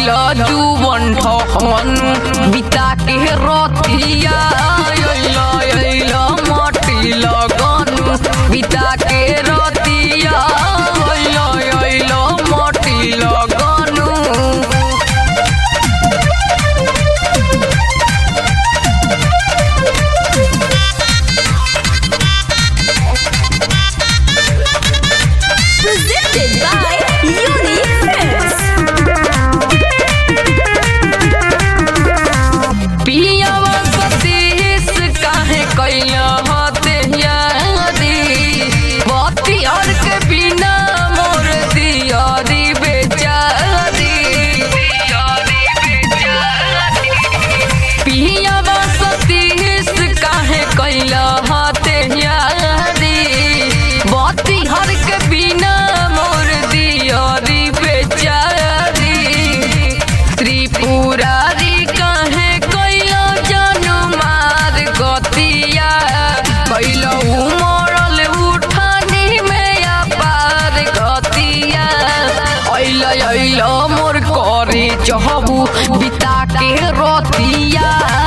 कैला जुबन ठहन बिता के रतिया अइला माटी लगन बिता के रतिया अइला माटी लगन Presented by Universe. पियावा सतीश काहे कैला हते यारी बत्ती और के बिना मोर दियारी बेचारी पियावा सतीश काहे कैला हते यारी बत्ती हर के बिना मोर दियारी बेचारी त्रिपुरारी काहे कैला जानू मार गतिया कैला उमरल उठानी में अपार गतिया अइला मोर करे चहबू बिता के रतिया